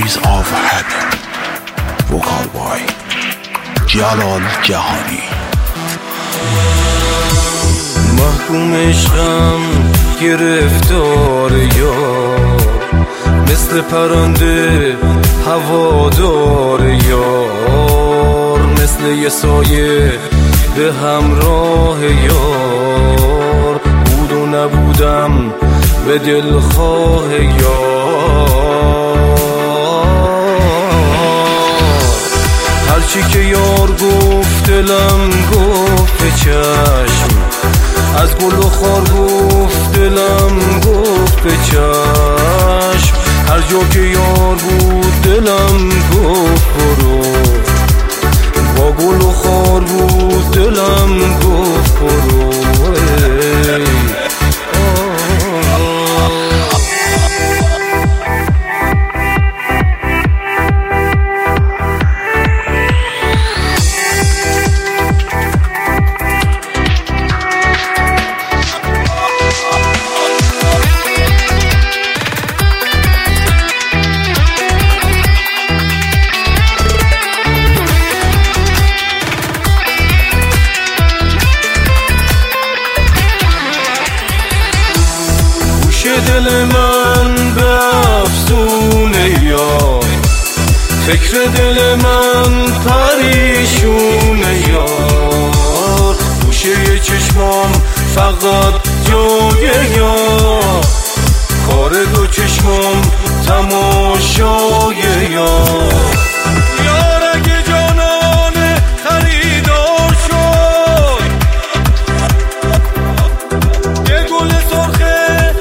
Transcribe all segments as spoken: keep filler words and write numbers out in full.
Memories of Heaven وکال بای جلال جهانی. محکوم عشقم گرفتار یار، مثل پرنده هوادار یار، مثل یه سایه به همراه یار، بود و نبودم به دلخواه یار. هرچی که یار گفت دلم گفت به چشم، از گل و خار گفت دلم گفت به چشم، هر جا که یار بود دلم گفت برو، با گل و خار بود دلم گفت برو. دل من به افسونه یار، فکر دل من پریشونه یار، گوشه چشمام فقط جای یار، کار دو چشمام تماشای یار. یار اگه جانان خریدار شد، یه گل سرخه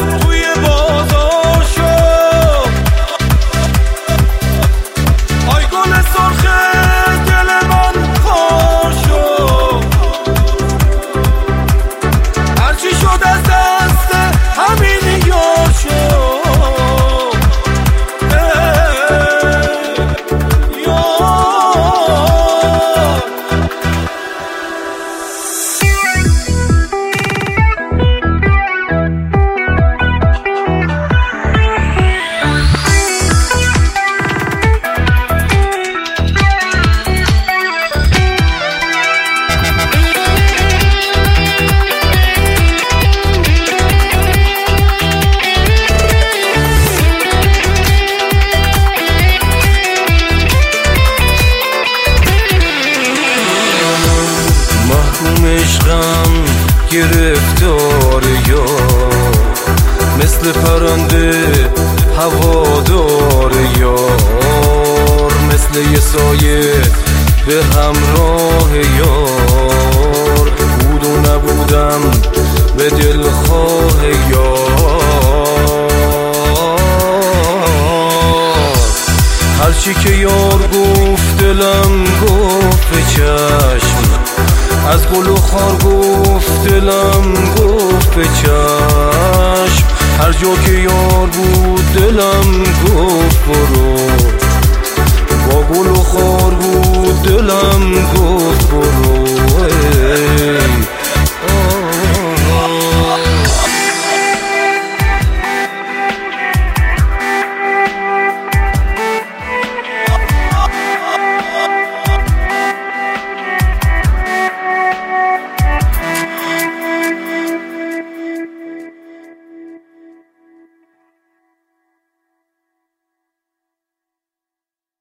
عشقم گرفتار یار، مثل پرنده هوادار یار، مثل یه سایه به همراه یار، بود و نبودم به دلخواه یار. هرچی که یار گفت دلم گفت به چشم، از گل و خار گفت دلم گفت به چشم، هر جا که یار بود دلم گفت برو، با گل و خار بود دلم گفت برو.